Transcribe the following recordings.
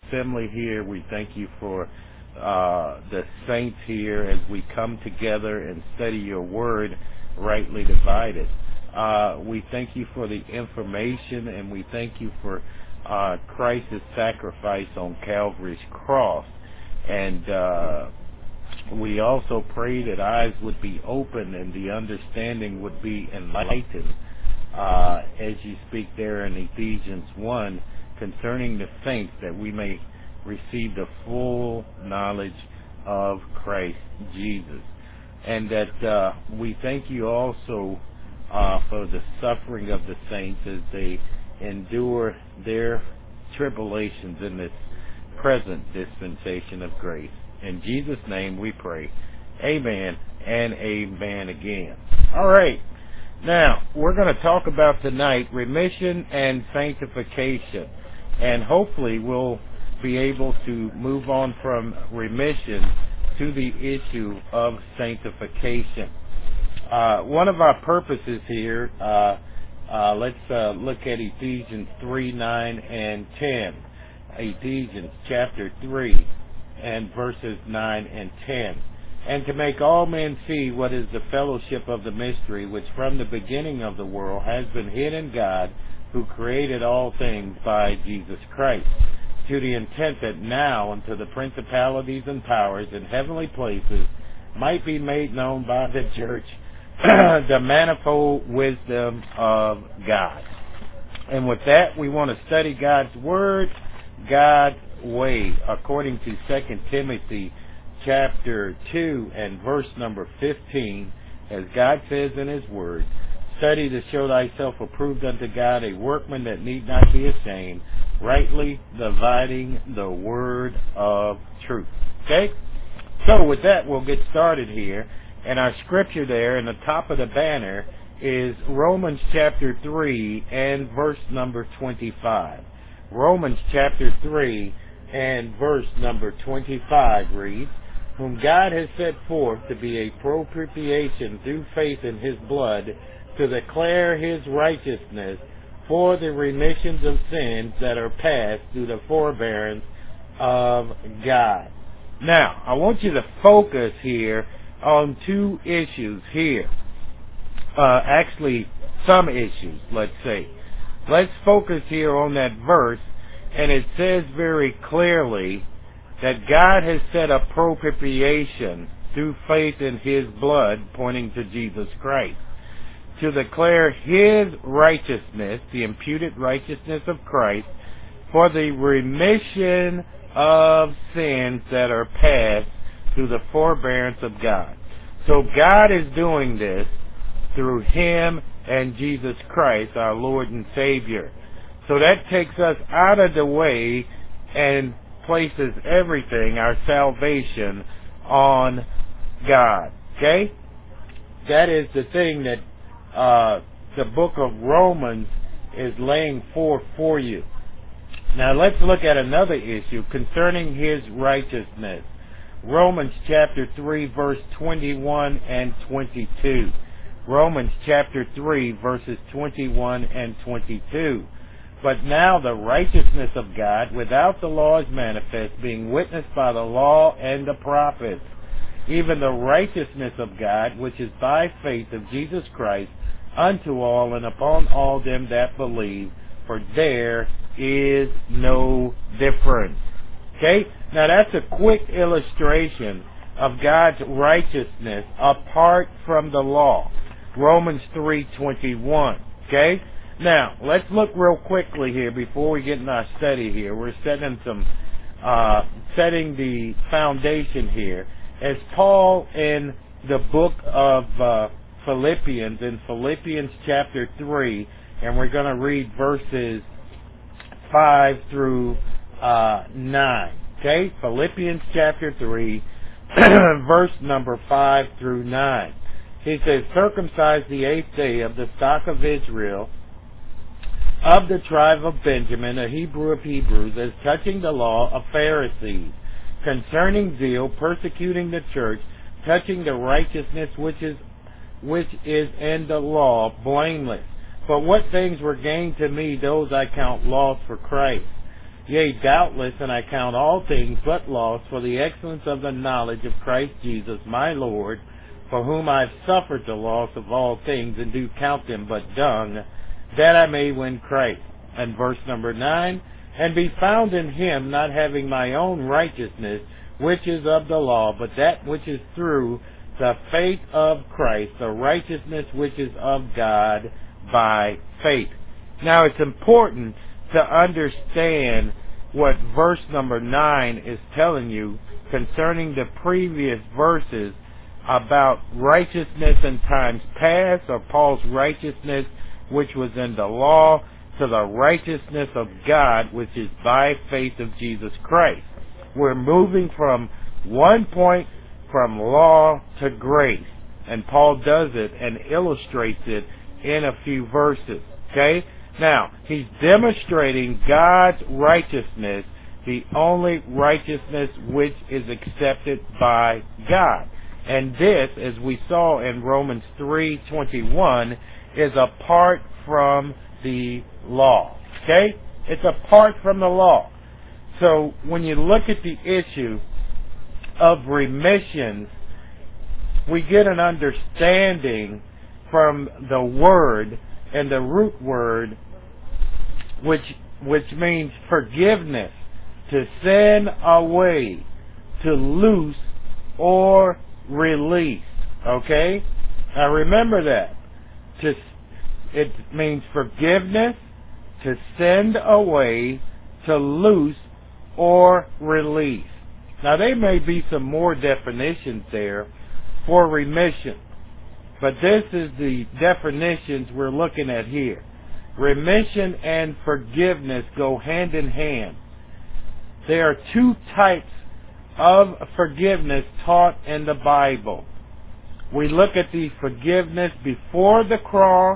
assembly here. We thank you for the saints here as we come together and study your word, rightly divided. We thank you for the information, and we thank you for Christ's sacrifice on Calvary's cross. And we also pray that eyes would be open and the understanding would be enlightened as you speak there in Ephesians 1 concerning the saints, that we may receive the full knowledge of Christ Jesus. And that we thank you also for the suffering of the saints as they endure their tribulations in this present dispensation of grace. In Jesus' name we pray. Amen and amen again. All right. Now, we're going to talk about tonight remission and sanctification. And hopefully we'll be able to move on from remission to the issue of sanctification. One of our purposes here, let's look at Ephesians 3, 9, and 10. Ephesians chapter 3 and verses 9 and 10. And to make all men see what is the fellowship of the mystery, which from the beginning of the world has been hid in God, who created all things by Jesus Christ, to the intent that now unto the principalities and powers in heavenly places might be made known by the church the manifold wisdom of God. And with that, we want to study God's Word, God's way, according to 2 Timothy chapter 2 and verse number 15, as God says in His Word, study to show thyself approved unto God, a workman that need not be ashamed, rightly dividing the word of truth. Okay? So with that, we'll get started here. And our scripture there in the top of the banner is Romans chapter 3 and verse number 25. Romans chapter 3 and verse number 25 reads, whom God has set forth to be a propitiation through faith in His blood, to declare His righteousness for the remissions of sins that are past through the forbearance of God. Now, I want you to focus here on two issues here. Actually, some issues, let's say. Let's focus here on that verse, and it says very clearly that God has set a propitiation through faith in His blood, pointing to Jesus Christ, to declare His righteousness, the imputed righteousness of Christ, for the remission of sins that are past through the forbearance of God. So God is doing this through Him and Jesus Christ, our Lord and Savior. So that takes us out of the way and places everything, our salvation, on God. Okay? That is the thing that the book of Romans is laying forth for you. Now let's look at another issue concerning His righteousness. Romans chapter 3 verse 21 and 22. Romans chapter 3 verses 21 and 22. But now the righteousness of God without the law is manifest, being witnessed by the law and the prophets, even the righteousness of God, which is by faith of Jesus Christ, unto all and upon all them that believe, for there is no difference. Okay? Now that's a quick illustration of God's righteousness apart from the law. Romans 3:21. Okay? Now, let's look real quickly here before we get in our study here. We're setting the foundation here. As Paul in the book of Philippians, in Philippians chapter 3, and we're going to read verses 5 through 9. Okay? Philippians chapter 3, verse number 5 through 9. He says, circumcised the 8th day of the stock of Israel, of the tribe of Benjamin, a Hebrew of Hebrews, as touching the law, of Pharisees, concerning zeal, persecuting the church, touching the righteousness which is in the law, blameless. But what things were gained to me, those I count lost for Christ. Yea, doubtless, and I count all things but loss for the excellence of the knowledge of Christ Jesus my Lord, for whom I have suffered the loss of all things, and do count them but dung, that I may win Christ. And verse number 9, and be found in him, not having my own righteousness, which is of the law, but that which is through the faith of Christ, the righteousness which is of God by faith. Now it's important to understand what verse number 9 is telling you concerning the previous verses about righteousness in times past, or Paul's righteousness which was in the law, to the righteousness of God which is by faith of Jesus Christ. We're moving from one point, from law to grace, and Paul does it and illustrates it in a few verses. Okay? Now, he's demonstrating God's righteousness, the only righteousness which is accepted by God. And this, as we saw in Romans 3:21, is apart from the law. Okay? It's apart from the law. So when you look at the issue of remissions, we get an understanding from the word, and the root word, which means forgiveness, to send away, to loose, or release. Okay? Now remember that. It means forgiveness, to send away, to loose, or release. Now there may be some more definitions there for remission, but this is the definitions we're looking at here. Remission and forgiveness go hand in hand. There are two types of forgiveness taught in the Bible. We look at the forgiveness before the cross,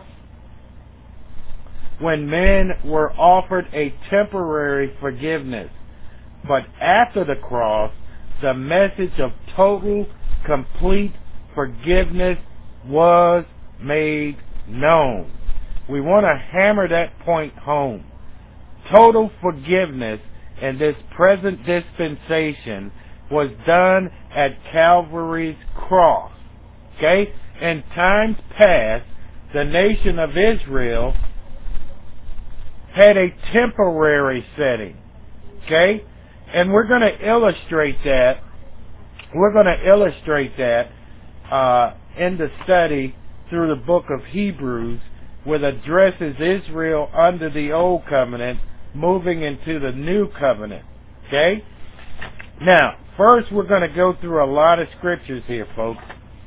when men were offered a temporary forgiveness. But after the cross, the message of total, complete forgiveness was made known. We want to hammer that point home. Total forgiveness in this present dispensation was done at Calvary's cross. Okay? In times past, the nation of Israel had a temporary setting. Okay? And we're going to illustrate that. We're going to illustrate that in the study through the book of Hebrews, which addresses Israel under the old covenant, moving into the new covenant. Okay? Now, first we're going to go through a lot of scriptures here, folks,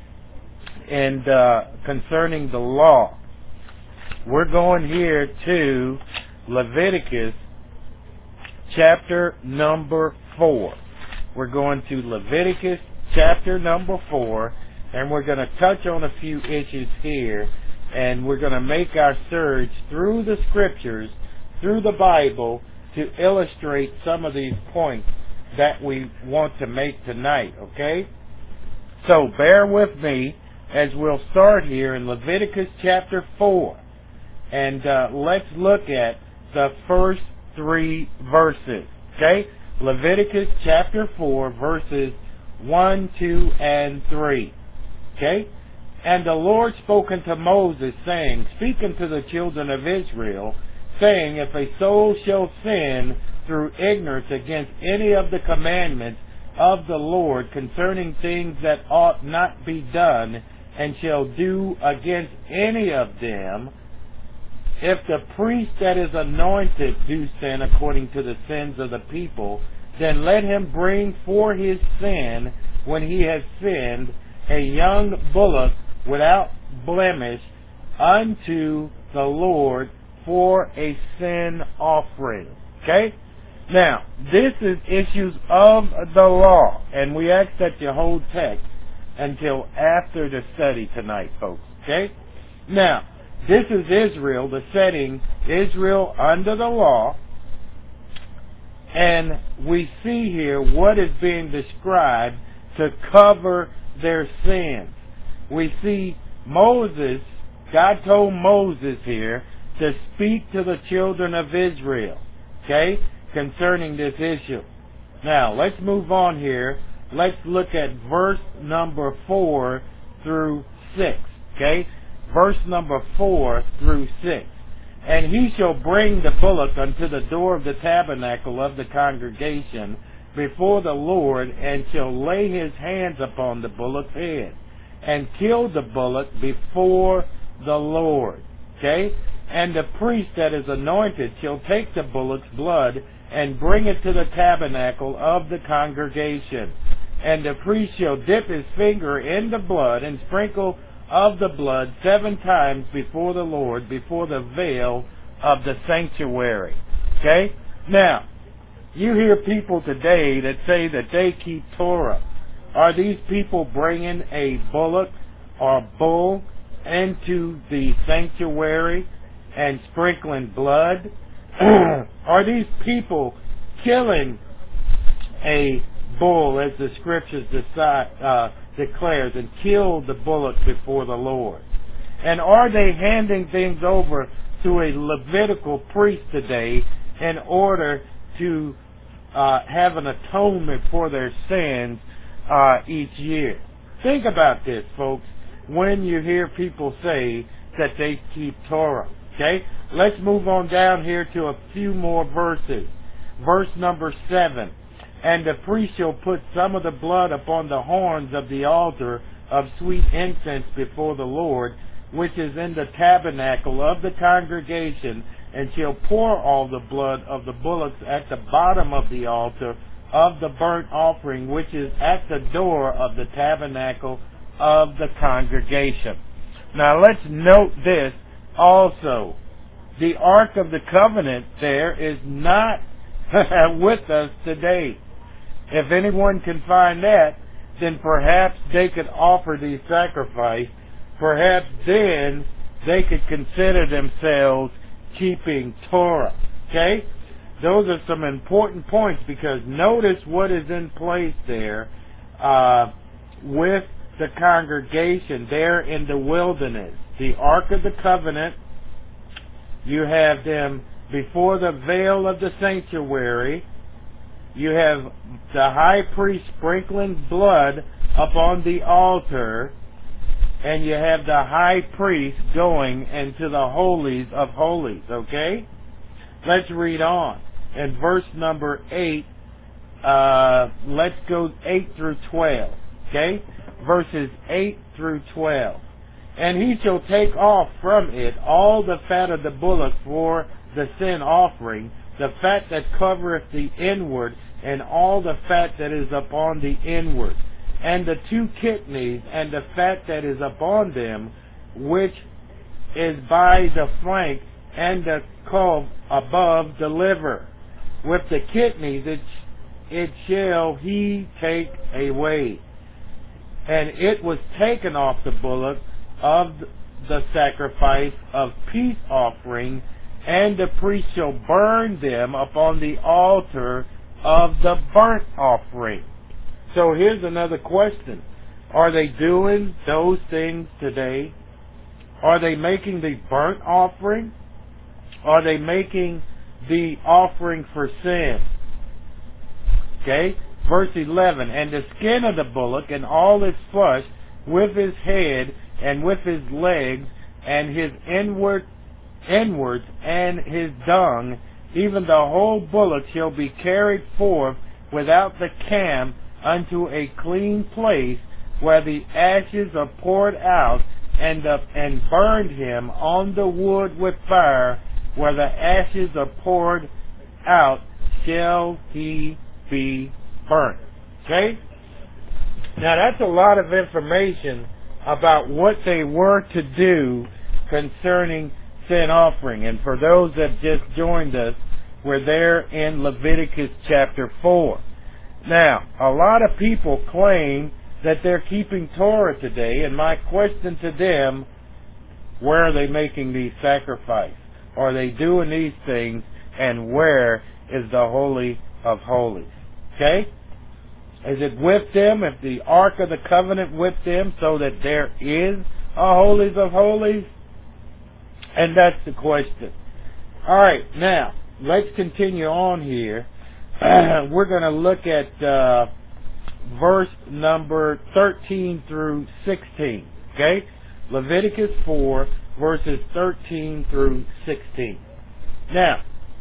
and concerning the law. We're going here to Leviticus chapter number 4. We're going to Leviticus chapter number 4, and we're going to touch on a few issues here, and we're going to make our surge through the scriptures, through the Bible, to illustrate some of these points that we want to make tonight, okay? So bear with me as we'll start here in Leviticus chapter 4, and let's look at the first 3 verses, okay? Leviticus chapter 4, verses 1, 2, and 3, okay? And the Lord spoke unto Moses, saying, Speak unto the children of Israel, saying, If a soul shall sin through ignorance against any of the commandments of the Lord concerning things that ought not be done, and shall do against any of them, if the priest that is anointed do sin according to the sins of the people, then let him bring for his sin, when he has sinned, a young bullock without blemish unto the Lord for a sin offering. Okay? Now, this is issues of the law, and we ask that you hold text until after the study tonight, folks. Okay? Now, this is Israel, the setting, Israel under the law, and we see here what is being described to cover their sins. We see Moses, God told Moses here to speak to the children of Israel. Okay? concerning this issue. Now, let's move on here. Let's look at verse number 4 through 6. Okay? Verse number 4 through 6. And he shall bring the bullock unto the door of the tabernacle of the congregation before the Lord, and shall lay his hands upon the bullock's head, and kill the bullock before the Lord. Okay? And the priest that is anointed shall take the bullock's blood and bring it to the tabernacle of the congregation. And the priest shall dip his finger in the blood and sprinkle of the blood 7 times before the Lord, before the veil of the sanctuary. Okay? Now, you hear people today that say that they keep Torah. Are these people bringing a bullock or bull into the sanctuary and sprinkling blood? Are these people killing a bull, as the scriptures declares, and kill the bullock before the Lord? And are they handing things over to a Levitical priest today in order to have an atonement for their sins each year? Think about this, folks, when you hear people say that they keep Torah. Okay? Let's move on down here to a few more verses. Verse number 7. And the priest shall put some of the blood upon the horns of the altar of sweet incense before the Lord, which is in the tabernacle of the congregation, and shall pour all the blood of the bullocks at the bottom of the altar of the burnt offering, which is at the door of the tabernacle of the congregation. Now let's note this also. The Ark of the Covenant there is not with us today. If anyone can find that, then perhaps they could offer the sacrifice. Perhaps then they could consider themselves keeping Torah. Okay? Those are some important points, because notice what is in place there with the congregation there in the wilderness. The Ark of the Covenant, you have them before the veil of the sanctuary. You have the high priest sprinkling blood upon the altar, and you have the high priest going into the holies of holies. Okay? Let's read on. In verse number 8, let's go 8 through 12. Okay? Verses 8 through 12. And he shall take off from it all the fat of the bullock for the sin offering, the fat that covereth the inward, and all the fat that is upon the inward, and the 2 kidneys, and the fat that is upon them, which is by the flank, and the calf above the liver. With the kidneys it shall he take away. And it was taken off the bullock of the sacrifice of peace offering, and the priest shall burn them upon the altar of the burnt offering. So here's another question. Are they doing those things today? Are they making the burnt offering? Are they making the offering for sin? Okay? Verse 11. And the skin of the bullock and all its flesh, with his head and with his legs and his inwards and his dung, even the whole bullock shall be carried forth without the camp unto a clean place, where the ashes are poured out, and burned him on the wood with fire, where the ashes are poured out, shall he be burnt. Okay? Now that's a lot of information about what they were to do concerning sin offering. And for those that just joined us, we're there in Leviticus chapter 4. Now, a lot of people claim that they're keeping Torah today, and my question to them, where are they making these sacrifices? Are they doing these things, and where is the Holy of Holies? Okay? Is it with them? Is the Ark of the Covenant with them, so that there is a Holies of Holies? And that's the question. Alright, now, let's continue on here. We're going to look at verse number 13 through 16. Okay? Leviticus 4, verses 13 through 16. Now,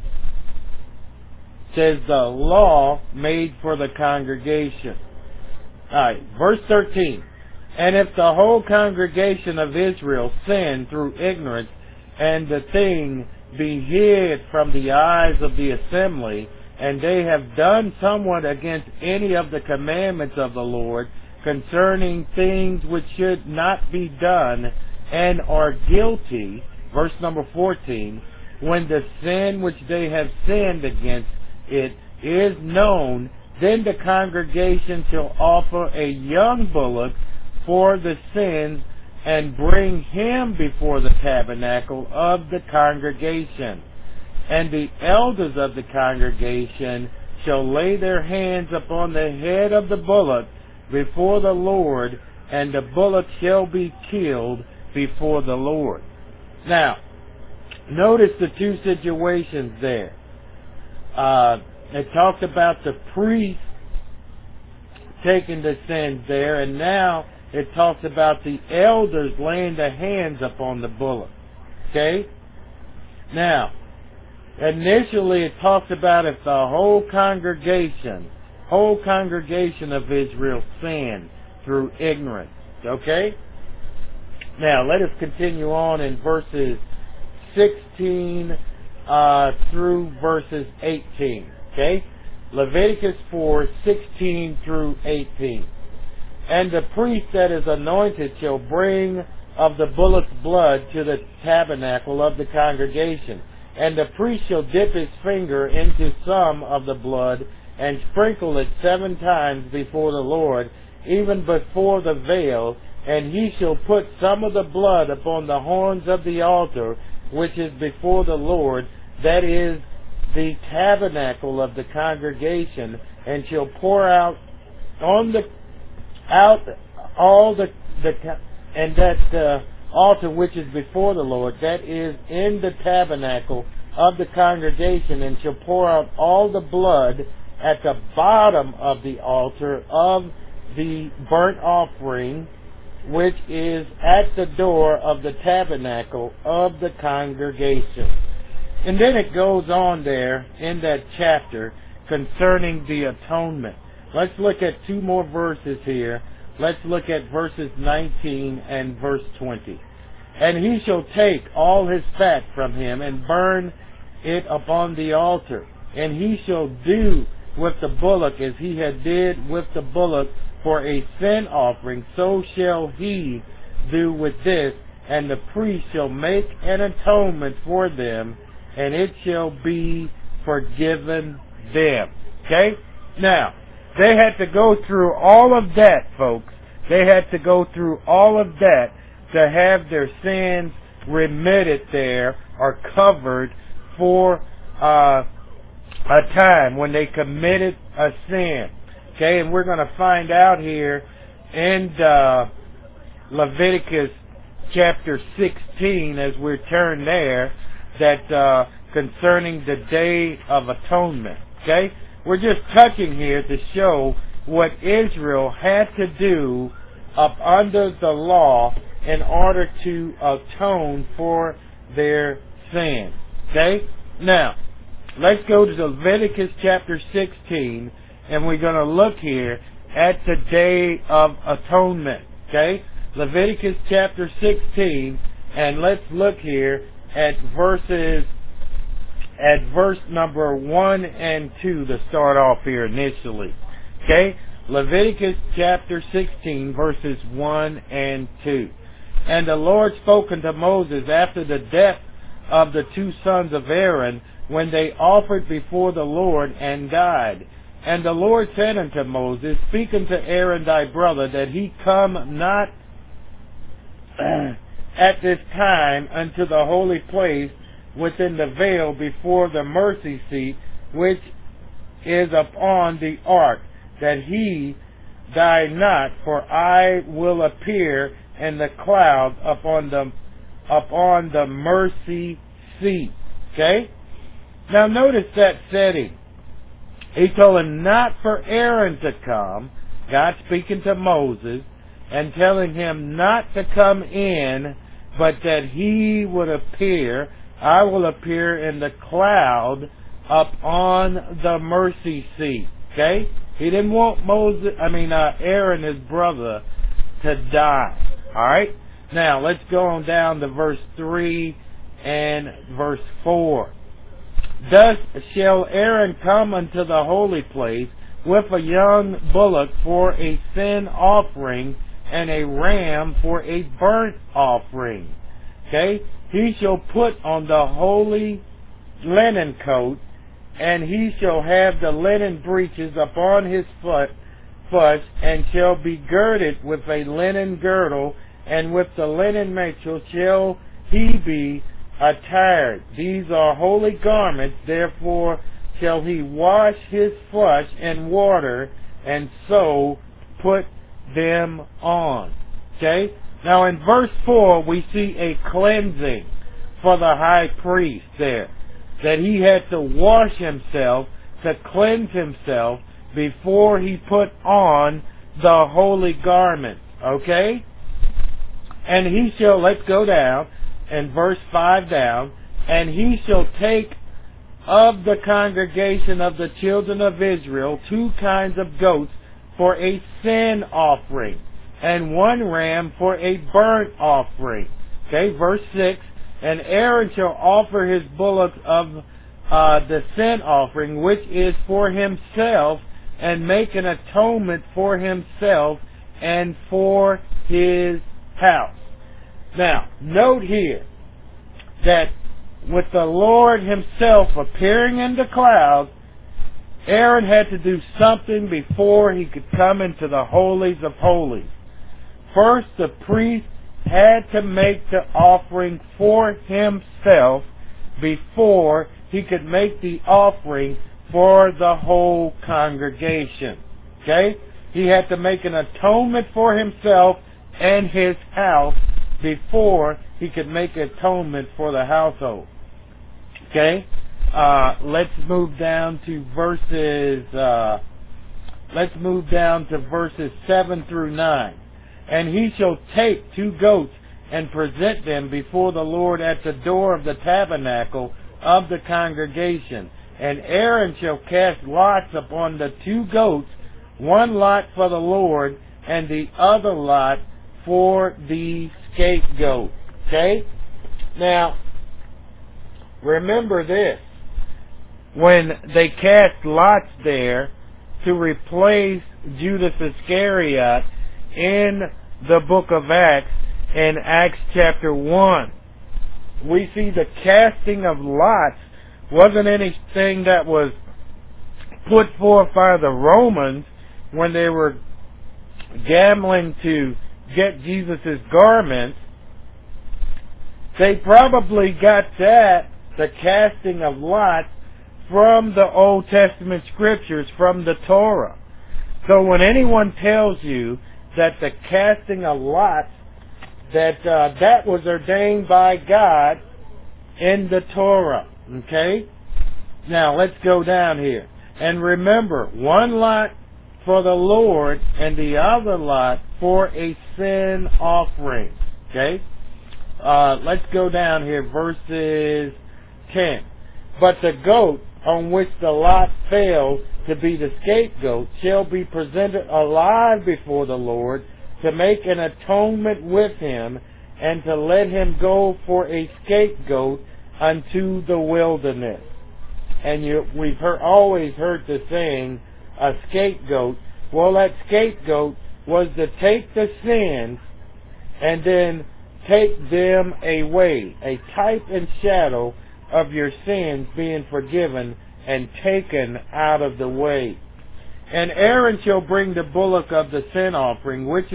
it says the law made for the congregation. Alright, verse 13. And if the whole congregation of Israel sin through ignorance, and the thing be hid from the eyes of the assembly, and they have done somewhat against any of the commandments of the Lord concerning things which should not be done, and are guilty, verse number 14, when the sin which they have sinned against it is known, then the congregation shall offer a young bullock for the sins, and bring him before the tabernacle of the congregation. And the elders of the congregation shall lay their hands upon the head of the bullock before the Lord, and the bullock shall be killed before the Lord. Now, notice the two situations there. It talked about the priest taking the sins there, and now it talks about the elders laying their hands upon the bullock. Okay? Now, initially it talks about if the whole congregation of Israel sinned through ignorance. Okay? Now, let us continue on in verses 16 through verses 18. Okay? Leviticus 4, 16 through 18. And the priest that is anointed shall bring of the bullock's blood to the tabernacle of the congregation. And the priest shall dip his finger into some of the blood, and sprinkle it 7 times before the Lord, even before the veil. And he shall put some of the blood upon the horns of the altar, which is before the Lord, that is the tabernacle of the congregation, and shall pour out on the altar which is before the Lord, that is in the tabernacle of the congregation, and shall pour out all the blood at the bottom of the altar of the burnt offering, which is at the door of the tabernacle of the congregation. And then it goes on there in that chapter concerning the atonement. Let's look at 2 more verses here. Let's look at verses 19 and verse 20. And he shall take all his fat from him, and burn it upon the altar. And he shall do with the bullock as he had did with the bullock for a sin offering, so shall he do with this. And the priest shall make an atonement for them, and it shall be forgiven them. Okay? Now, they had to go through all of that, folks. They had to go through all of that to have their sins remitted there, or covered for a time when they committed a sin. Okay, and we're going to find out here in Leviticus chapter 16, as we turn there, that concerning the Day of Atonement. Okay? We're just touching here to show what Israel had to do up under the law in order to atone for their sins. Okay? Now, let's go to Leviticus chapter 16, and we're going to look here at the Day of Atonement. Okay? Leviticus chapter 16, and let's look here at verse number 1 and 2 to start off here initially. Okay? Leviticus chapter 16, verses 1 and 2. And the Lord spoke unto Moses after the death of the 2 sons of Aaron, when they offered before the Lord and died. And the Lord said unto Moses, Speak unto Aaron thy brother, that he come not at this time unto the holy place within the veil before the mercy seat, which is upon the ark, that he die not, for I will appear in the cloud upon the mercy seat. Okay? Now notice that setting. He told him not for Aaron to come, God speaking to Moses, and telling him not to come in, but that he would appear, I will appear in the cloud up on the mercy seat. Okay? He didn't want Aaron, his brother, to die. Alright? Now, let's go on down to verse 3 and verse 4. Thus shall Aaron come unto the holy place with a young bullock for a sin offering and a ram for a burnt offering. Okay? He shall put on the holy linen coat, and he shall have the linen breeches upon his foot, and shall be girded with a linen girdle, and with the linen mantle shall he be attired. These are holy garments, therefore shall he wash his flesh in water, and so put them on. Okay? Now in verse 4 we see a cleansing for the high priest there. That he had to wash himself, to cleanse himself, before he put on the holy garment. Okay? And he shall, let's go down, in verse 5 down, and he shall take of the congregation of the children of Israel 2 kinds of goats for a sin offering, and 1 ram for a burnt offering. Okay, verse 6, and Aaron shall offer his bullock of the sin offering, which is for himself, and make an atonement for himself and for his house. Now, note here that with the Lord himself appearing in the cloud, Aaron had to do something before he could come into the holies of holies. First, the priest had to make the offering for himself before he could make the offering for the whole congregation. Okay? He had to make an atonement for himself and his house before he could make atonement for the household. Okay? Let's move down to verses 7 through 9. And he shall take 2 goats and present them before the Lord at the door of the tabernacle of the congregation. And Aaron shall cast lots upon the 2 goats, 1 lot for the Lord, and the other lot for the scapegoat. Okay? Now, remember this. When they cast lots there to replace Judas Iscariot in the book of Acts, in Acts chapter 1, we see the casting of lots wasn't anything that was put forth by the Romans when they were gambling to get Jesus' garments. They probably got that, the casting of lots, from the Old Testament scriptures, from the Torah. So when anyone tells you that the casting of lots, that was ordained by God in the Torah. Okay? Now let's go down here. And remember, 1 lot for the Lord and the other lot for a sin offering. Okay? Let's go down here, verses 10. But the goat on which the lot fell to be the scapegoat shall be presented alive before the Lord to make an atonement with him, and to let him go for a scapegoat unto the wilderness. And we've always heard the saying, a scapegoat. Well, that scapegoat was to take the sins and then take them away. A type and shadow of your sins being forgiven and taken out of the way. And Aaron shall bring the bullock of the sin offering, which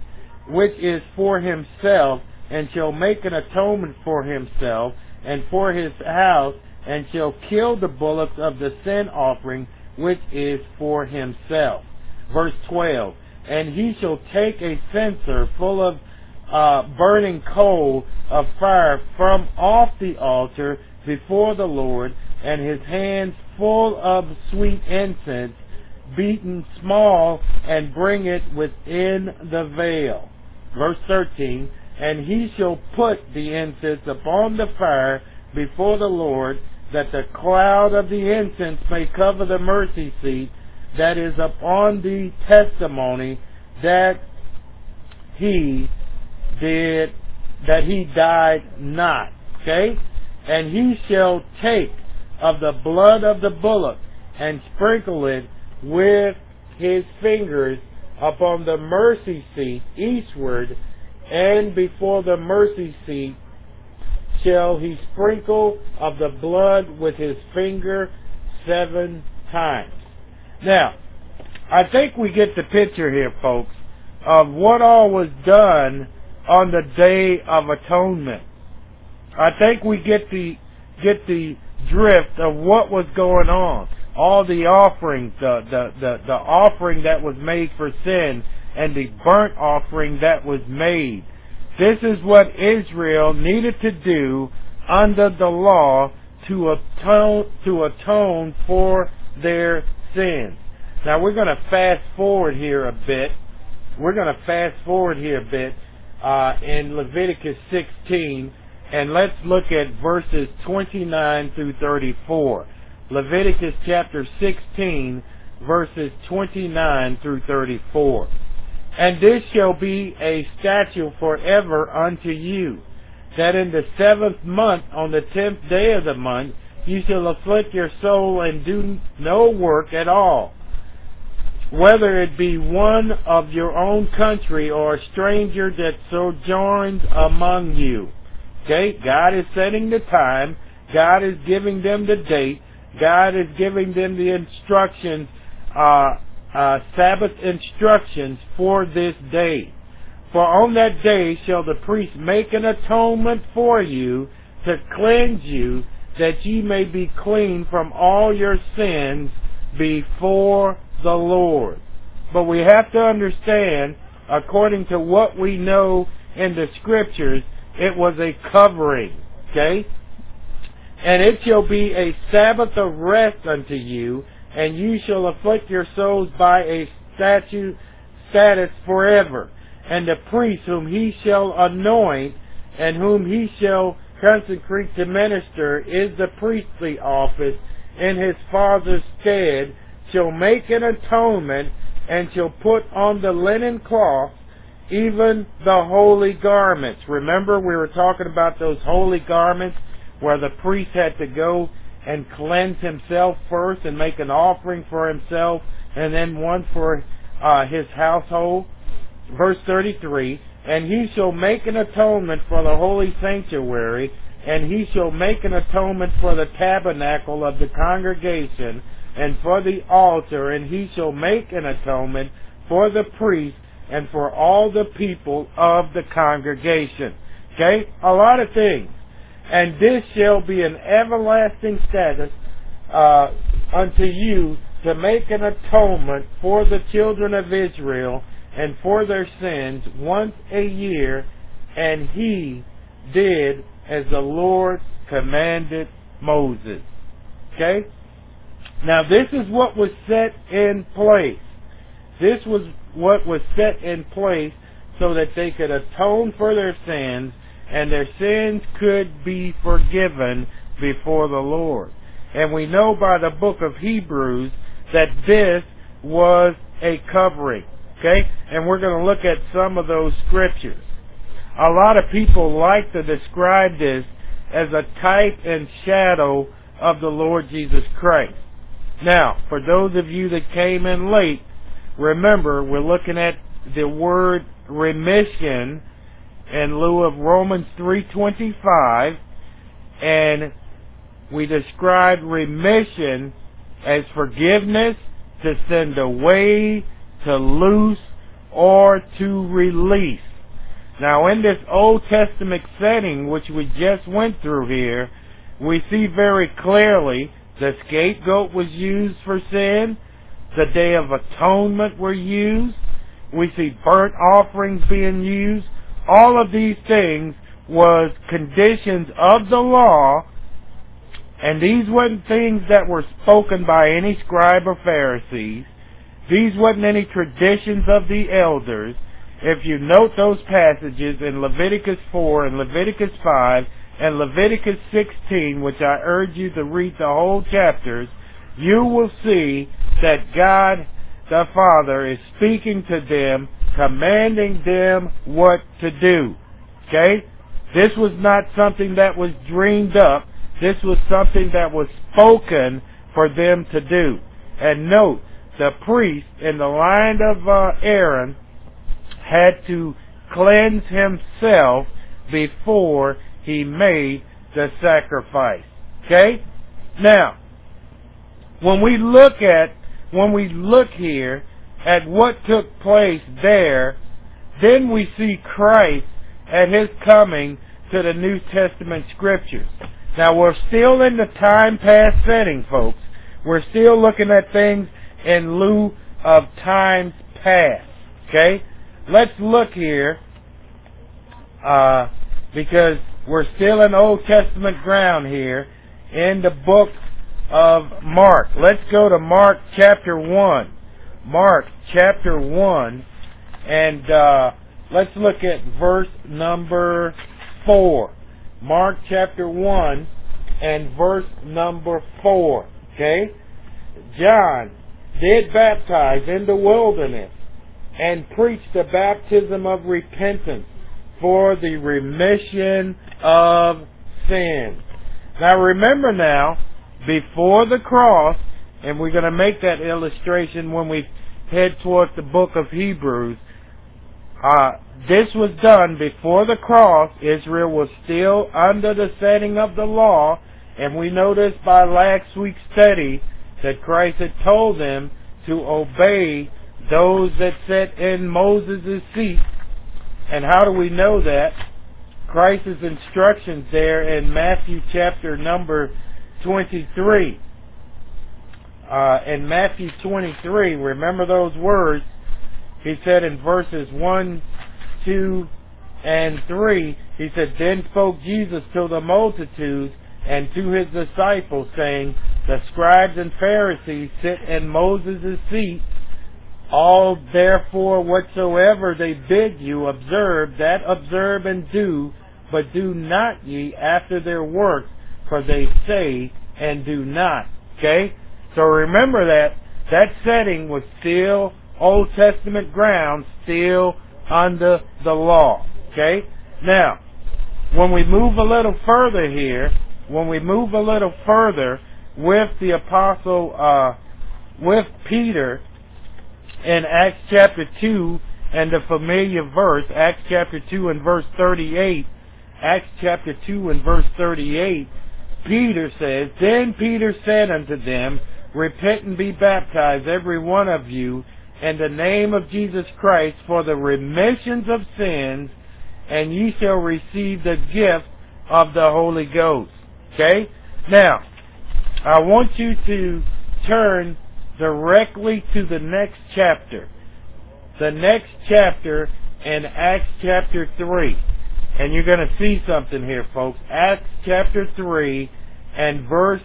is for himself, and shall make an atonement for himself and for his house, and shall kill the bullocks of the sin offering, which is for himself. Verse 12. And he shall take a censer full of burning coal of fire from off the altar before the Lord, and his hands full of sweet incense, beaten small, and bring it within the veil. Verse 13, and he shall put the incense upon the fire before the Lord, that the cloud of the incense may cover the mercy seat that is upon the testimony that he died not. Okay? And he shall take of the blood of the bullock and sprinkle it with his fingers upon the mercy seat eastward, and before the mercy seat shall he sprinkle of the blood with his finger 7 times. Now, I think we get the picture here, folks, of what all was done on the Day of Atonement. I think we get the drift of what was going on. All the offerings, the offering that was made for sin, and the burnt offering that was made. This is what Israel needed to do under the law to atone for their sins. Now we're going to fast forward here a bit. In Leviticus 16, and let's look at verses 29 through 34. Leviticus chapter 16, verses 29 through 34. And this shall be a statute forever unto you, that in the 7th month, on the 10th day of the month, you shall afflict your soul and do no work at all, whether it be one of your own country or a stranger that sojourns among you. Okay? God is setting the time. God is giving them the date. God is giving them the instructions, Sabbath instructions for this day. For on that day shall the priest make an atonement for you to cleanse you, that ye may be clean from all your sins before the Lord. But we have to understand, according to what we know in the Scriptures, it was a covering. Okay? And it shall be a Sabbath of rest unto you, and you shall afflict your souls by a status forever. And the priest whom he shall anoint, and whom he shall consecrate to minister, is the priestly office in his father's stead, shall make an atonement, and shall put on the linen cloth, even the holy garments. Remember, we were talking about those holy garments where the priest had to go and cleanse himself first and make an offering for himself, and then one for his household. Verse 33, and he shall make an atonement for the holy sanctuary, and he shall make an atonement for the tabernacle of the congregation, and for the altar, and he shall make an atonement for the priest, and for all the people of the congregation. Okay? A lot of things. And this shall be an everlasting status unto you, to make an atonement for the children of Israel and for their sins once a year. And he did as the Lord commanded Moses. Okay? Now this is what was set in place. This was what was set in place so that they could atone for their sins, and their sins could be forgiven before the Lord. And we know by the book of Hebrews that this was a covering. Okay? And we're going to look at some of those scriptures. A lot of people like to describe this as a type and shadow of the Lord Jesus Christ. Now, for those of you that came in late, remember, we're looking at the word remission in lieu of Romans 3:25, and we described remission as forgiveness, to send away, to loose, or to release. Now, in this Old Testament setting, which we just went through here, we see very clearly the scapegoat was used for sin, the Day of Atonement were used, we see burnt offerings being used. All of these things was conditions of the law And these weren't things that were spoken by any scribe or Pharisees. These wasn't any traditions of the elders. If you note those passages in Leviticus 4 and Leviticus 5 and Leviticus 16, which I urge you to read the whole chapters, you will see that God the Father is speaking to them, commanding them what to do. Okay? This was not something that was dreamed up. This was something that was spoken for them to do. And note, the priest in the line of Aaron had to cleanse himself before he made the sacrifice. Okay? Now, when we look here at what took place there, then we see Christ at His coming to the New Testament Scriptures. Now, we're still in the time past setting, folks. We're still looking at things in lieu of times past. Okay? Let's look here, because we're still in Old Testament ground here, in the book of Mark. Let's go to Mark chapter 1. Mark chapter 1, and let's look at verse number 4. Mark chapter 1 and verse number 4. Okay? John did baptize in the wilderness and preached the baptism of repentance for the remission of sins. Now remember now, before the cross, and we're going to make that illustration when we head towards the book of Hebrews, this was done before the cross. Israel was still under the setting of the law, and we noticed by last week's study that Christ had told them to obey those that sat in Moses' seat. And how do we know that? Christ's instructions there in Matthew chapter number 23. In Matthew 23, remember those words. He said in verses 1, 2, and 3, He said, Then spoke Jesus to the multitudes and to His disciples, saying, The scribes and Pharisees sit in Moses' seat. All therefore whatsoever they bid you observe, that observe and do, but do not ye after their works, for they say and do not. Okay? So remember that setting was still Old Testament ground, still under the law. Okay? Now, when we move a little further here, with the apostle, with Peter, in Acts chapter 2 and the familiar verse, Acts chapter 2 and verse 38, Acts chapter 2 and verse 38, Peter says, Then Peter said unto them, Repent and be baptized, every one of you, in the name of Jesus Christ, for the remissions of sins, and ye shall receive the gift of the Holy Ghost. Okay? Now, I want you to turn directly to the next chapter. The next chapter in Acts chapter 3. And you're going to see something here, folks. Acts chapter 3 and verse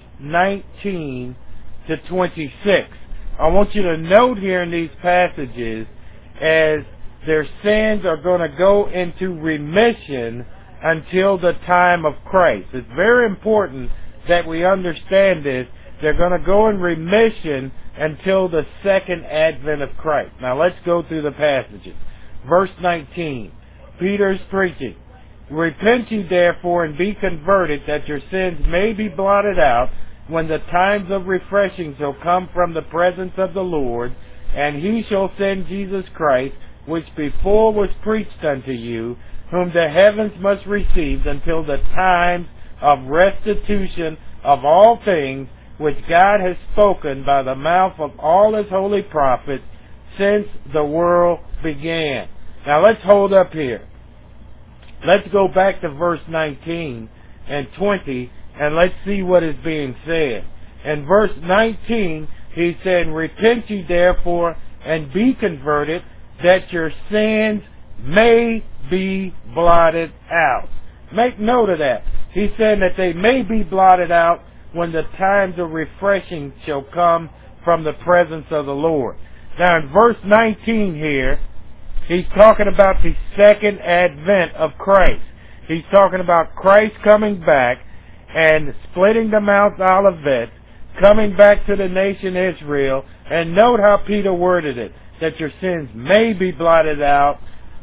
19 to 26. I want you to note here in these passages, as their sins are going to go into remission until the time of Christ. It's very important that we understand this. They're going to go in remission until the second advent of Christ. Now let's go through the passages. Verse 19, Peter's preaching. Repent ye therefore and be converted, that your sins may be blotted out, when the times of refreshing shall come from the presence of the Lord, and He shall send Jesus Christ, which before was preached unto you, whom the heavens must receive until the times of restitution of all things, which God has spoken by the mouth of all His holy prophets since the world began. Now let's hold up here. Let's go back to verse 19 and 20 and let's see what is being said. In verse 19, he said, Repent ye therefore and be converted, that your sins may be blotted out. Make note of that. He said that they may be blotted out when the times of refreshing shall come from the presence of the Lord. Now in verse 19 here, he's talking about the second advent of Christ. He's talking about Christ coming back and splitting the Mount Olivet, coming back to the nation Israel. And note how Peter worded it, that your sins may be blotted out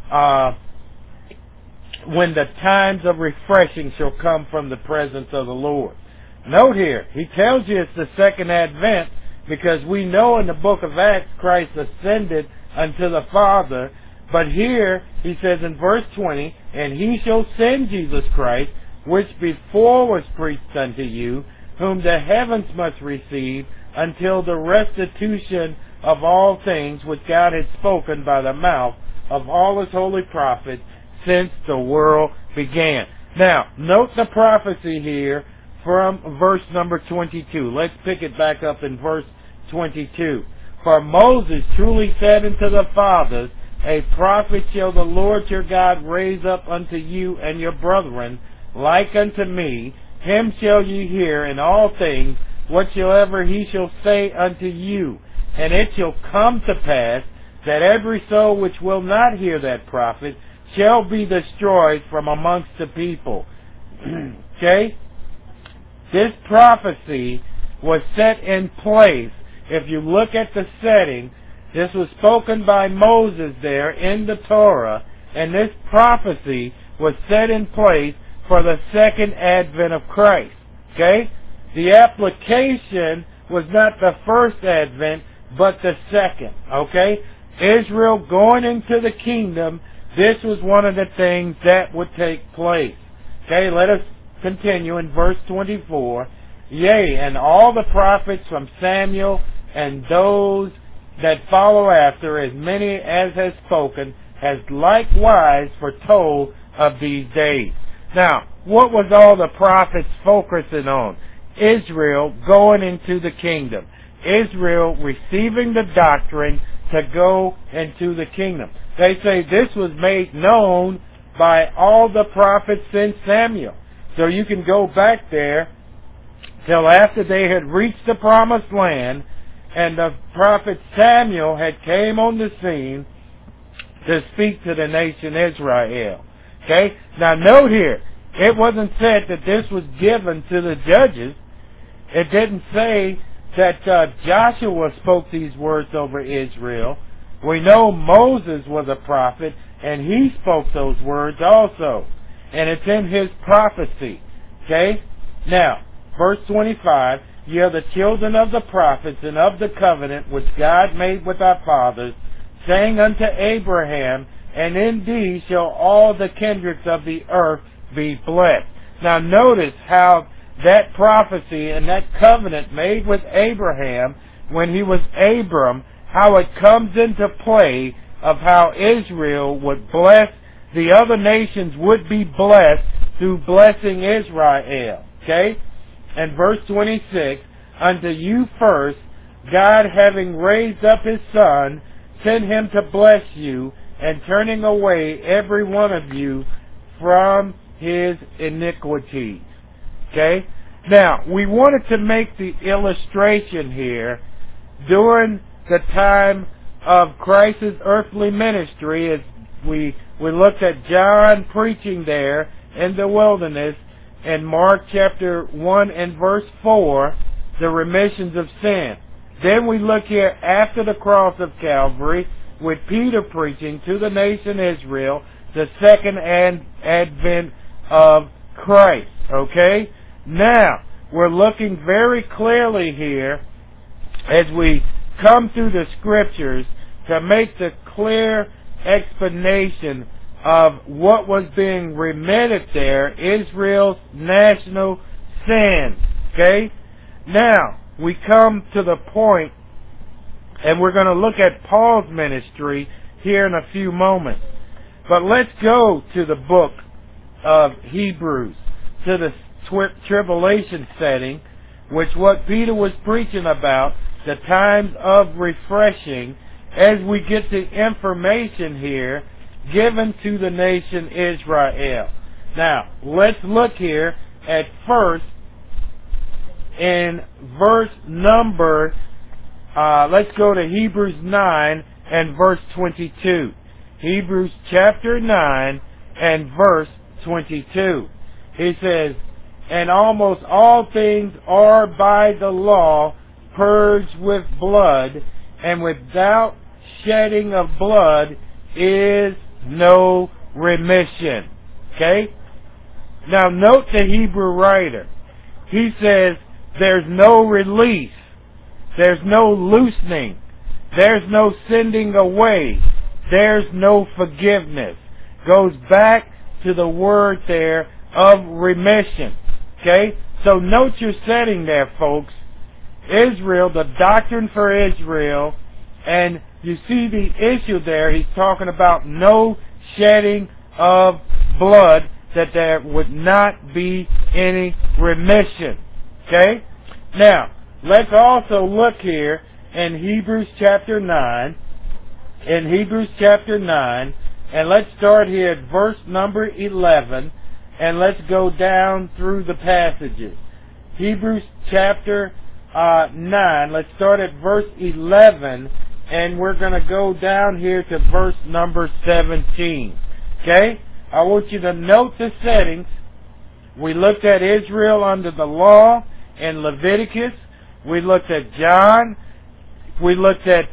when the times of refreshing shall come from the presence of the Lord. Note here, he tells you it's the second advent because we know in the book of Acts Christ ascended unto the Father. But here he says in verse 20, and he shall send Jesus Christ, which before was preached unto you, whom the heavens must receive until the restitution of all things which God had spoken by the mouth of all his holy prophets since the world began. Now, note the prophecy here from verse number 22. Let's pick it back up in verse 22. For Moses truly said unto the fathers, a prophet shall the Lord your God raise up unto you and your brethren, like unto me. Him shall ye hear in all things, whatsoever he shall say unto you. And it shall come to pass that every soul which will not hear that prophet shall be destroyed from amongst the people. Okay? This prophecy was set in place. If you look at the setting, this was spoken by Moses there in the Torah, and this prophecy was set in place for the second advent of Christ. Okay? The application was not the first advent, but the second. Okay? Israel going into the kingdom, this was one of the things that would take place. Okay, let us continue in verse 24. Yea, and all the prophets from Samuel and those that follow after, as many as has spoken, has likewise foretold of these days. Now, what was all the prophets focusing on? Israel going into the kingdom. Israel receiving the doctrine to go into the kingdom. They say this was made known by all the prophets since Samuel. So you can go back there till after they had reached the promised land and the prophet Samuel had came on the scene to speak to the nation Israel. Okay? Now note here, it wasn't said that this was given to the judges. It didn't say that Joshua spoke these words over Israel. We know Moses was a prophet, and he spoke those words also. And it's in his prophecy. Okay? Now, verse 25, ye are the children of the prophets and of the covenant which God made with our fathers, saying unto Abraham, and in thee shall all the kindreds of the earth be blessed. Now notice how that prophecy and that covenant made with Abraham when he was Abram, how it comes into play of how Israel would bless, the other nations would be blessed through blessing Israel. Okay? And verse 26, unto you first, God having raised up his son, sent him to bless you, and turning away every one of you from his iniquities. Okay? Now, we wanted to make the illustration here during the time of Christ's earthly ministry, as we looked at John preaching there in the wilderness in Mark chapter 1 and verse 4, the remissions of sin. Then we look here after the cross of Calvary with Peter preaching to the nation Israel, the second advent of Christ. Okay? Now, we're looking very clearly here as we come through the scriptures to make the clear explanation of what was being remitted there, Israel's national sin. Okay? Now, we come to the point, and we're going to look at Paul's ministry here in a few moments. But let's go to the book of Hebrews, to the tribulation setting, which what Peter was preaching about, the times of refreshing, as we get the information here given to the nation Israel. Now, let's look here at first in verse number, let's go to Hebrews 9 and verse 22. Hebrews chapter 9 and verse 22. He says, and almost all things are by the law purged with blood, and without shedding of blood is no remission. Okay? Now note the Hebrew writer. He says there's no release. There's no loosening. There's no sending away. There's no forgiveness. Goes back to the word there of remission. Okay? So note your setting there, folks. Israel, the doctrine for Israel, and you see the issue there. He's talking about no shedding of blood, that there would not be any remission. Okay? Now, let's also look here in Hebrews chapter 9. In Hebrews chapter 9, and let's start here at verse number 11, and let's go down through the passages. Hebrews chapter 9, let's start at verse 11, and we're going to go down here to verse number 17. Okay? I want you to note the settings. We looked at Israel under the law in Leviticus. We looked at John. We looked at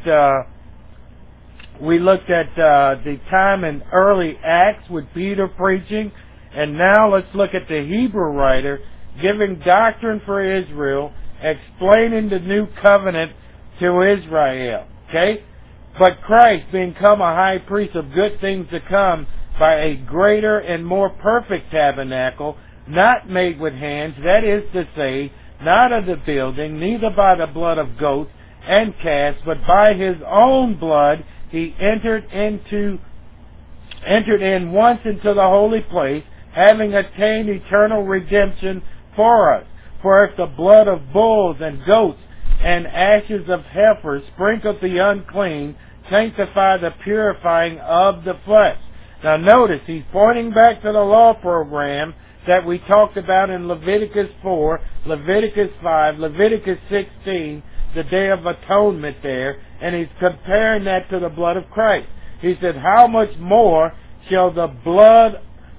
the time in early Acts with Peter preaching. And now let's look at the Hebrew writer giving doctrine for Israel, explaining the new covenant to Israel. Okay? But Christ, being come a high priest of good things to come, by a greater and more perfect tabernacle, not made with hands, that is to say, not of the building, neither by the blood of goats and calves, but by his own blood he entered in once into the holy place, having attained eternal redemption for us. For if the blood of bulls and goats and ashes of heifers sprinkled the unclean, sanctify the purifying of the flesh. Now notice, he's pointing back to the law program that we talked about in Leviticus 4, Leviticus 5, Leviticus 16, the Day of Atonement there, and he's comparing that to the blood of Christ. He said, how much more shall the blood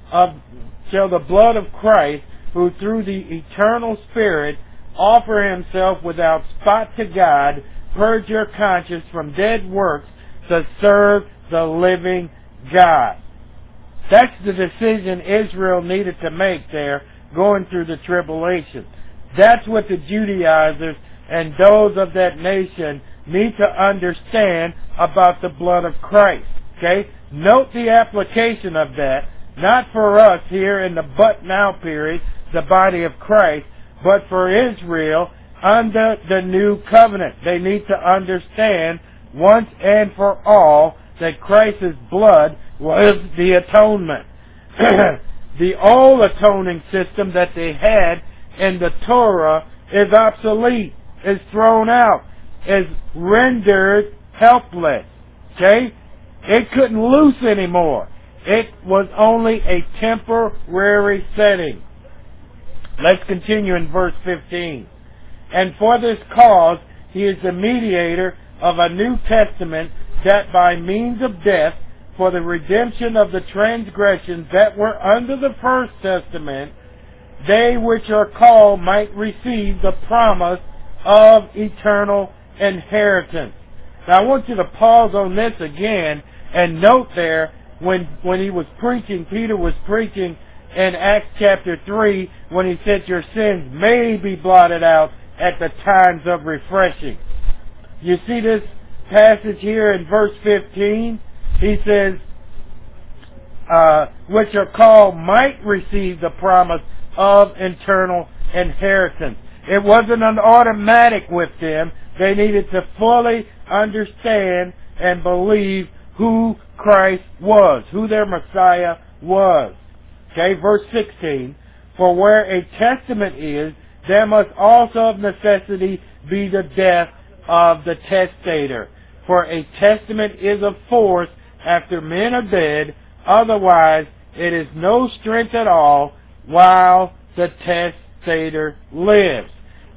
of Christ, who through the eternal Spirit offer himself without spot to God, purge your conscience from dead works to serve the living God. That's the decision Israel needed to make there, going through the tribulation. That's what the Judaizers and those of that nation need to understand about the blood of Christ. Okay? Note the application of that, not for us here in the but now period, the body of Christ, but for Israel under the new covenant. They need to understand once and for all that Christ's blood was the atonement. The old atoning system that they had in the Torah is obsolete, is thrown out, is rendered helpless. Okay? It couldn't loose anymore. It was only a temporary setting. Let's continue in verse 15. And for this cause he is the mediator of a new testament, that by means of death, for the redemption of the transgressions that were under the first testament, they which are called might receive the promise of eternal inheritance. Now I want you to pause on this again and note there when he was preaching, Peter was preaching in Acts chapter 3 when he said your sins may be blotted out at the times of refreshing. You see this passage here in verse 15? He says, which are called might receive the promise of eternal inheritance. It wasn't an automatic with them. They needed to fully understand and believe who Christ was, who their Messiah was. Okay, verse 16. For where a testament is, there must also of necessity be the death of the testator. For a testament is of force after men are dead, otherwise it is no strength at all while the testator lives.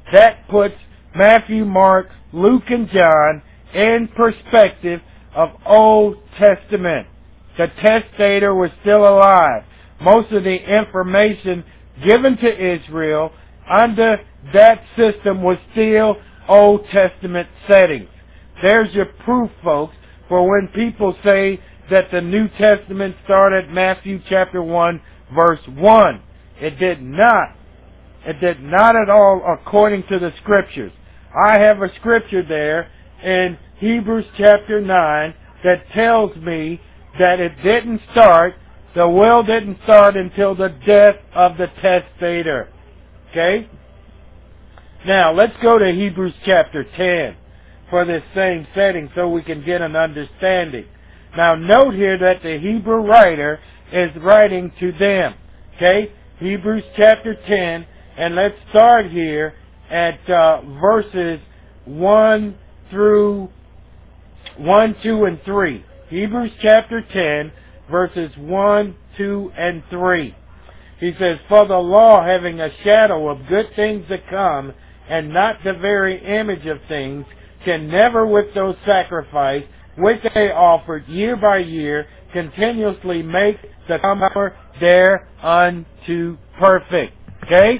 that puts Matthew, Mark, Luke, and John in perspective of Old Testament. The testator was still alive. Most of the information given to Israel under that system was still Old Testament settings. There's your proof, folks, for when people say that the New Testament started Matthew chapter 1, verse 1. It did not. It did not at all according to the Scriptures. I have a Scripture there in Hebrews chapter 9 that tells me that it didn't start, the will didn't start until the death of the testator. Okay? Now, let's go to Hebrews chapter 10 for this same setting so we can get an understanding. Now, note here that the Hebrew writer is writing to them. Okay? Hebrews chapter 10, and let's start here at verses 1 through 1, 2, and 3. Hebrews chapter 10, verses 1, 2, and 3. He says, "For the law, having a shadow of good things to come, and not the very image of things, can never with those sacrifice, which they offered year by year, continuously make the comer thereunto perfect." Okay?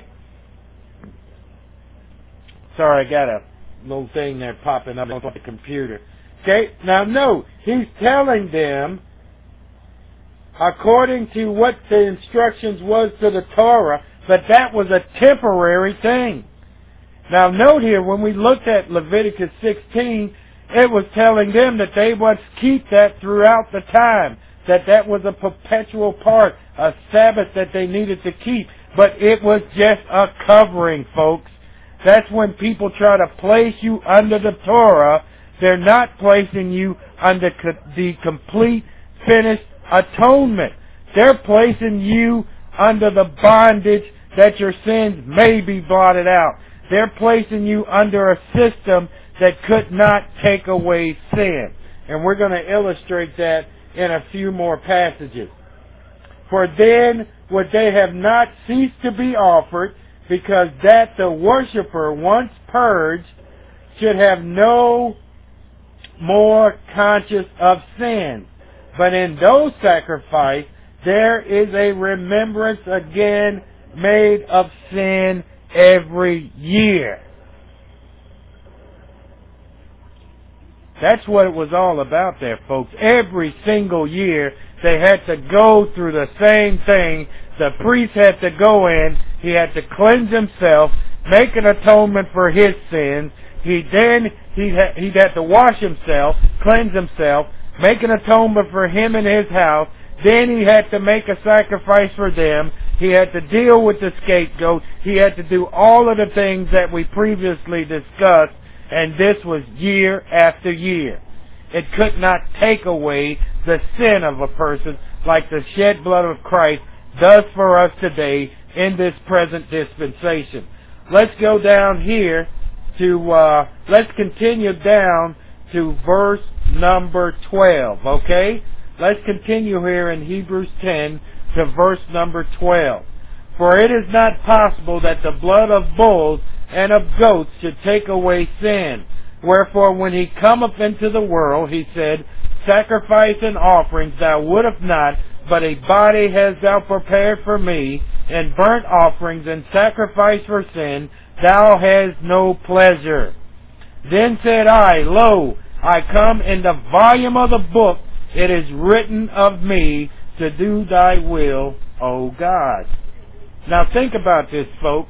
Sorry, I got a little thing there popping up on the computer. Okay? Now note, he's telling them, according to what the instructions was to the Torah, that was a temporary thing. Now note here, when we looked at Leviticus 16, it was telling them that they must keep that throughout the time, that was a perpetual part, a Sabbath that they needed to keep. But it was just a covering, folks. That's when people try to place you under the Torah, they're not placing you under the complete, finished atonement. They're placing you under the bondage that your sins may be blotted out. They're placing you under a system that could not take away sin. And we're going to illustrate that in a few more passages. "For then would they have not ceased to be offered, because that the worshipper, once purged, should have no more conscience of sin. But in those sacrifices, there is a remembrance again made of sin every year." That's what it was all about there, folks. Every single year, they had to go through the same thing. The priest had to go in. He had to cleanse himself, make an atonement for his sins. He'd have to wash himself, cleanse himself, make an atonement for him and his house. Then he had to make a sacrifice for them. He had to deal with the scapegoat. He had to do all of the things that we previously discussed, and this was year after year. It could not take away the sin of a person like the shed blood of Christ does for us today in this present dispensation. Let's go down here to, let's continue down to verse number 12, okay? Let's continue here in Hebrews 10 to verse number 12. "For it is not possible that the blood of bulls and of goats should take away sin. Wherefore when he cometh into the world, he said, Sacrifice and offerings thou wouldest not, but a body hast thou prepared for me, and burnt offerings and sacrifice for sin thou hast no pleasure. Then said I, Lo, I come in the volume of the book, it is written of me to do thy will, O God." Now think about this, folks.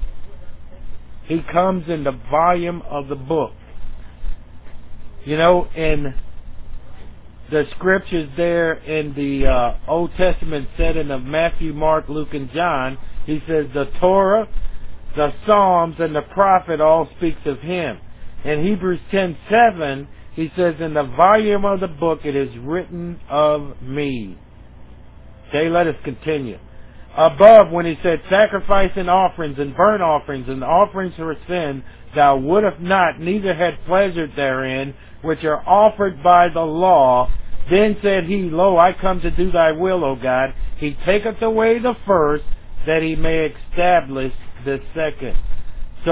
He comes in the volume of the book. You know, in the scriptures there in the Old Testament setting of Matthew, Mark, Luke, and John, he says the Torah, the Psalms, and the prophet all speaks of him. In Hebrews 10:7, he says, in the volume of the book it is written of me. Okay, let us continue. Above, when he said, sacrifice and offerings and burnt offerings and offerings for sin, thou wouldest not, neither had pleasure therein, which are offered by the law. Then said he, Lo, I come to do thy will, O God. He taketh away the first, that he may establish the second. So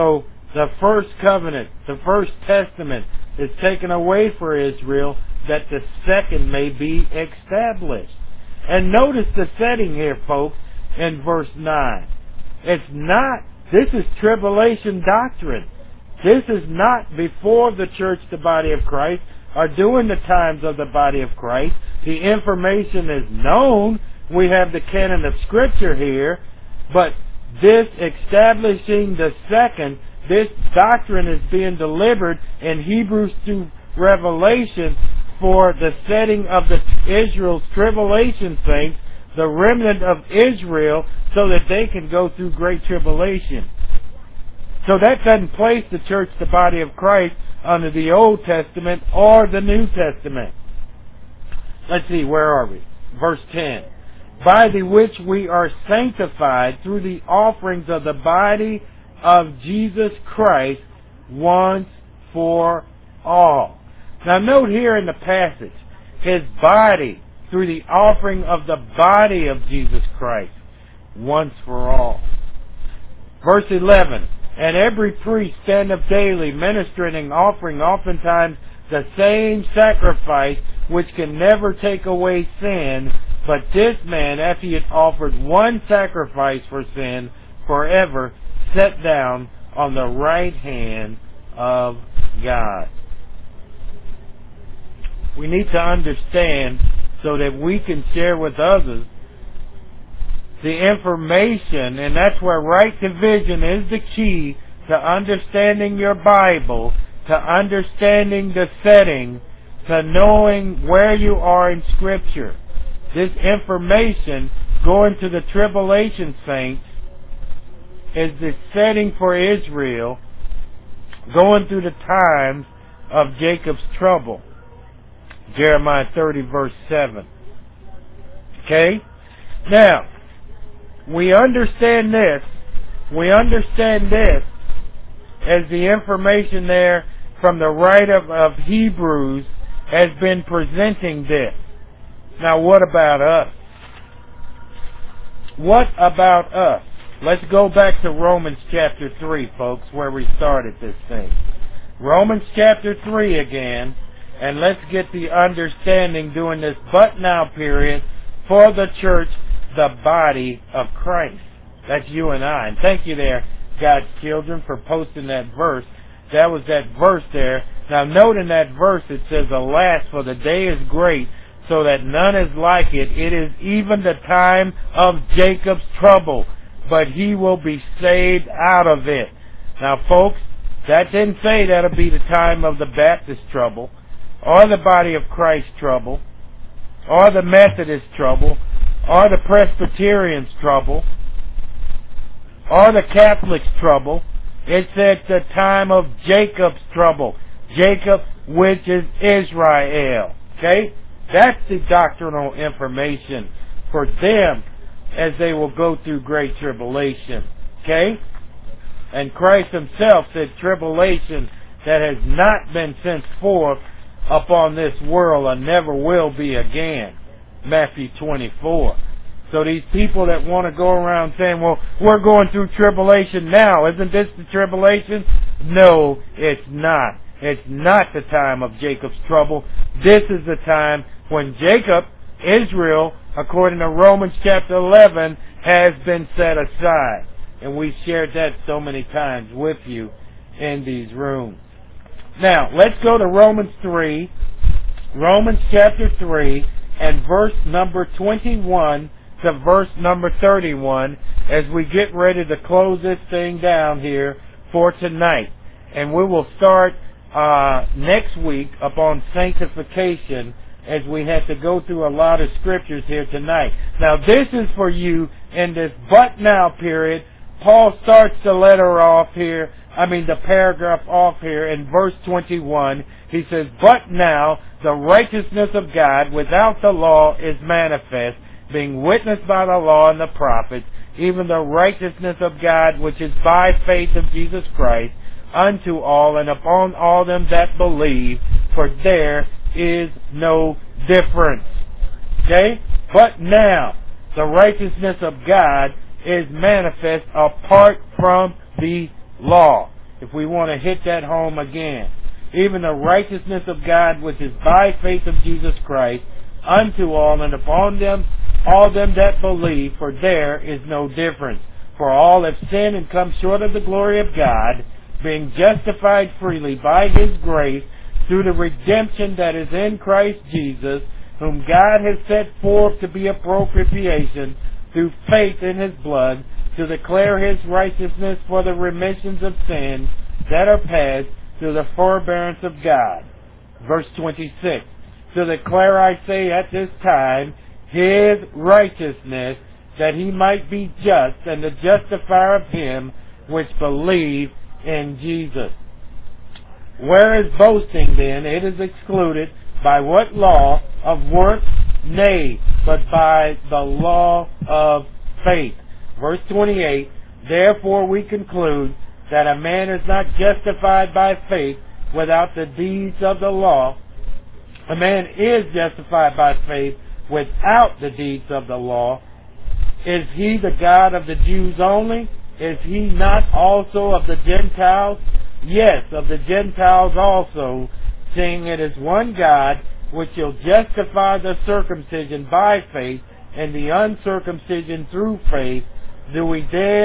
The first covenant, the first testament is taken away for Israel that the second may be established. And notice the setting here, folks, in verse 9. This is tribulation doctrine. This is not before the church, the body of Christ, or during the times of the body of Christ. The information is known. We have the canon of Scripture here. But this establishing the second, this doctrine is being delivered in Hebrews to Revelation for the setting of the Israel's tribulation saints, the remnant of Israel, so that they can go through great tribulation. So that doesn't place the church, the body of Christ, under the Old Testament or the New Testament. Let's see, where are we? Verse 10. By the which we are sanctified through the offerings of the body of Jesus Christ once for all. Now note here in the passage, His body, through the offering of the body of Jesus Christ, once for all. Verse 11, and every priest standeth daily ministering and offering oftentimes the same sacrifice which can never take away sin, but this man, after he had offered one sacrifice for sin forever, sat down on the right hand of God. We need to understand so that we can share with others the information, and that's where right division is the key to understanding your Bible, to understanding the setting, to knowing where you are in Scripture. This information going to the tribulation saints is the setting for Israel going through the times of Jacob's trouble. Jeremiah 30 verse 7. Okay? Now, we understand this as the information there from the writer of Hebrews has been presenting this. Now what about us? What about us? Let's go back to Romans chapter 3, folks, where we started this thing. Romans chapter 3 again, and let's get the understanding during this but now period for the church, the body of Christ. That's you and I. And thank you there, God's children, for posting that verse. That was that verse there. Now note in that verse it says, alas, for the day is great, so that none is like it. It is even the time of Jacob's trouble, but he will be saved out of it. Now folks, that didn't say that'll be the time of the Baptist trouble, or the body of Christ trouble, or the Methodist trouble, or the Presbyterian's trouble, or the Catholic's trouble. It said the time of Jacob's trouble. Jacob, which is Israel. Okay? That's the doctrinal information for them as they will go through great tribulation. Okay? And Christ Himself said tribulation that has not been sent forth upon this world and never will be again. Matthew 24. So these people that want to go around saying, well, we're going through tribulation now. Isn't this the tribulation? No, it's not. It's not the time of Jacob's trouble. This is the time when Jacob, Israel, according to Romans chapter 11, has been set aside. And we've shared that so many times with you in these rooms. Now, let's go to Romans 3, Romans chapter 3, and verse number 21 to verse number 31 as we get ready to close this thing down here for tonight. And we will start next week upon sanctification as we have to go through a lot of scriptures here tonight. Now this is for you in this but now period. Paul starts the letter off here, the paragraph off here in verse 21. He says, but now the righteousness of God without the law is manifest, being witnessed by the law and the prophets, even the righteousness of God which is by faith of Jesus Christ, unto all and upon all them that believe, for there is no difference. Okay? But now, the righteousness of God is manifest apart from the law. if we want to hit that home again. Even the righteousness of God, which is by faith of Jesus Christ, unto all and upon them, all them that believe, for there is no difference. For all have sinned and come short of the glory of God, being justified freely by His grace, through the redemption that is in Christ Jesus, whom God has set forth to be a propitiation through faith in His blood, to declare His righteousness for the remissions of sins that are past through the forbearance of God. Verse 26. To declare, I say, at this time, His righteousness, that He might be just and the justifier of him which believe in Jesus. Where is boasting then? It is excluded. By what law? Of works? Nay, but by the law of faith. Verse 28, therefore we conclude that a man is not justified by faith without the deeds of the law. A man is justified by faith without the deeds of the law. Is he the God of the Jews only? Is he not also of the Gentiles? Yes, of the Gentiles also, seeing it is one God, which shall justify the circumcision by faith and the uncircumcision through faith. Do we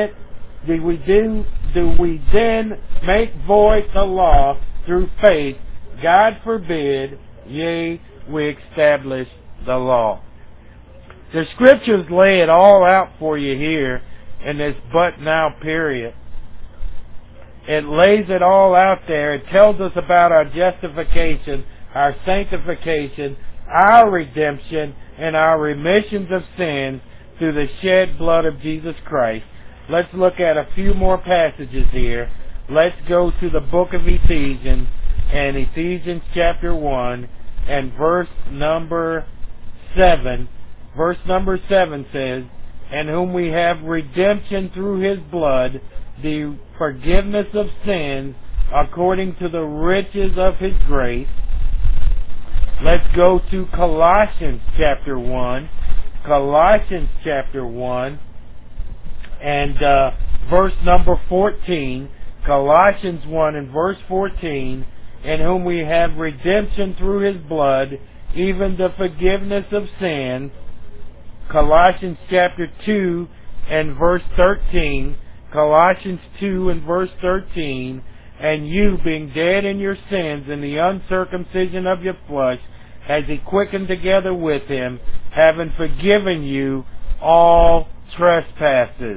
then make void the law through faith? God forbid. Yea, we establish the law. The Scriptures lay it all out for you here in this but now period. It lays it all out there. It tells us about our justification, our sanctification, our redemption, and our remissions of sins through the shed blood of Jesus Christ. Let's look at a few more passages here. Let's go to the book of Ephesians, and Ephesians chapter 1 and verse number 7. Verse number 7 says, in whom we have redemption through His blood, the forgiveness of sins, according to the riches of His grace. Let's go to Colossians chapter 1. Colossians chapter 1 and verse number 14. Colossians 1 and verse 14. In whom we have redemption through His blood, even the forgiveness of sins. Colossians chapter 2 and verse 13. Colossians 2 and verse 13. And you, being dead in your sins and the uncircumcision of your flesh, has He quickened together with Him, having forgiven you all trespasses.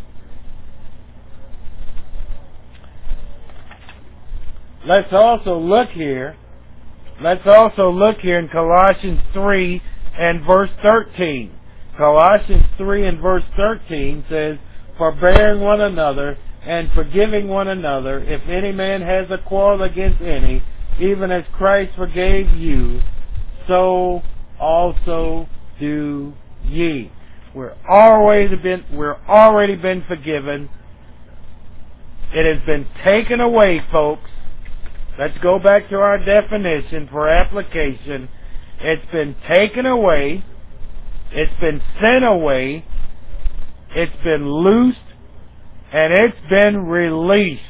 Let's also look here in Colossians 3 and verse 13. Colossians 3 and verse 13 says, forbearing one another and forgiving one another, if any man has a quarrel against any, even as Christ forgave you, so also do ye. We're already been forgiven. It has been taken away, folks. Let's go back to our definition for application. It's been taken away. It's been sent away. It's been loosed. And it's been released.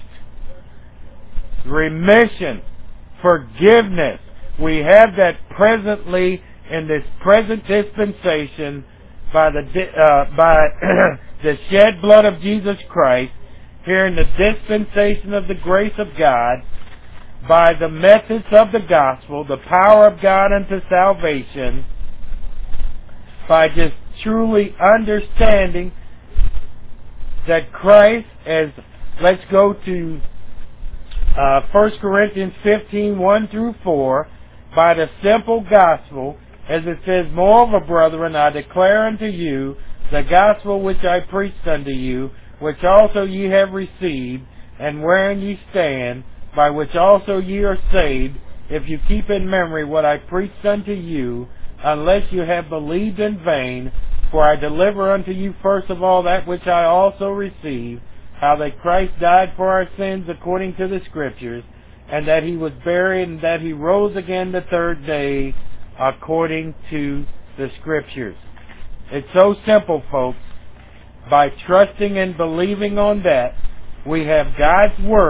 Remission. Forgiveness. We have that presently in this present dispensation by the shed blood of Jesus Christ, here in the dispensation of the grace of God, by the methods of the gospel, the power of God unto salvation, by just truly understanding that Christ, as let's go to 1 Corinthians 15, 1 through 4, by the simple gospel, as it says, moreover, brethren, I declare unto you the gospel which I preached unto you, which also ye have received, and wherein ye stand, by which also ye are saved, if you keep in memory what I preached unto you, unless you have believed in vain. For I deliver unto you first of all that which I also received, how that Christ died for our sins according to the Scriptures, and that He was buried, and that He rose again the third day according to the Scriptures. It's so simple, folks. By trusting and believing on that, we have God's Word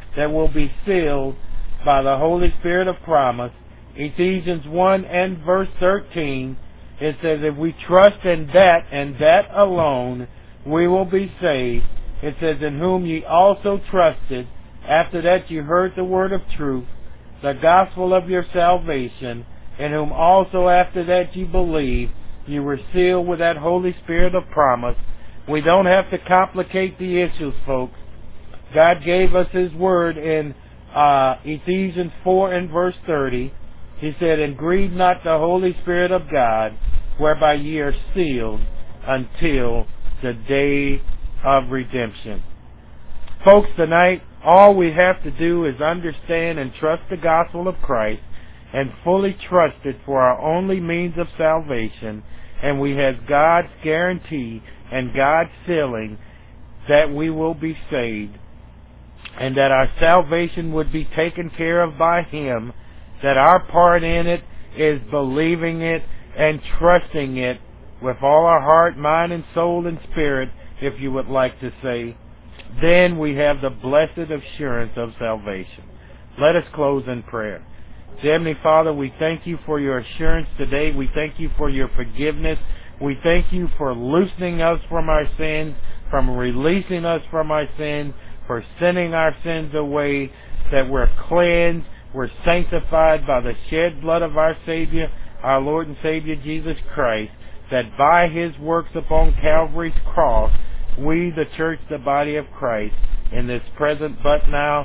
that will be sealed by the Holy Spirit of promise. Ephesians 1 and verse 13, it says, if we trust in that and that alone, we will be saved. It says, in whom ye also trusted, after that you heard the word of truth, the gospel of your salvation, in whom also after that you believed, you were sealed with that Holy Spirit of promise. We don't have to complicate the issues, folks. God gave us His word in Ephesians 4 and verse 30. He said, and grieve not the Holy Spirit of God, whereby ye are sealed until the day of redemption. Folks, tonight, all we have to do is understand and trust the gospel of Christ and fully trust it for our only means of salvation, and we have God's guarantee and God's sealing that we will be saved and that our salvation would be taken care of by Him, that our part in it is believing it and trusting it with all our heart, mind, and soul and spirit, if you would like to say. Then we have the blessed assurance of salvation. Let us close in prayer. Dear Heavenly Father, we thank you for your assurance today. We thank you for your forgiveness. We thank you for loosening us from our sins, from releasing us from our sins, for sending our sins away, that we're cleansed, we're sanctified by the shed blood of our Savior, our Lord and Savior Jesus Christ, that by His works upon Calvary's cross, we, the church, the body of Christ, in this present but now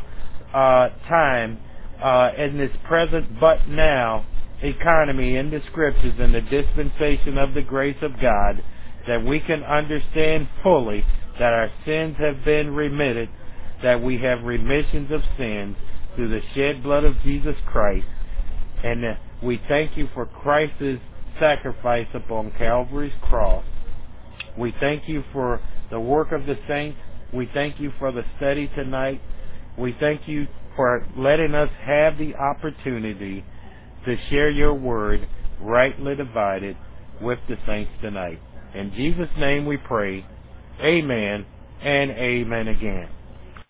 time, in this present but now economy in the Scriptures, in the dispensation of the grace of God, that we can understand fully that our sins have been remitted, that we have remissions of sins through the shed blood of Jesus Christ. And we thank you for Christ's sacrifice upon Calvary's cross. We thank you for the work of the saints. We thank you for the study tonight. We thank you for letting us have the opportunity to share your word, rightly divided, with the saints tonight. In Jesus' name we pray. Amen and amen again.